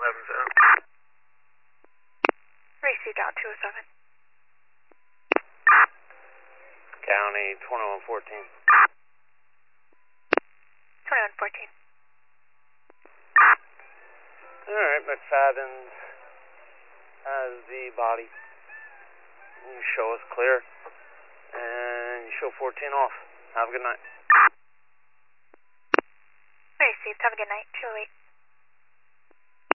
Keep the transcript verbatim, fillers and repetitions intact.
eleven zone. Received out two oh seven. County twenty-one fourteen. twenty-one fourteen. Alright, McFadden has the body. You show us clear. And you show fourteen off. Have a good night. Received. Have a good night. two oh eight.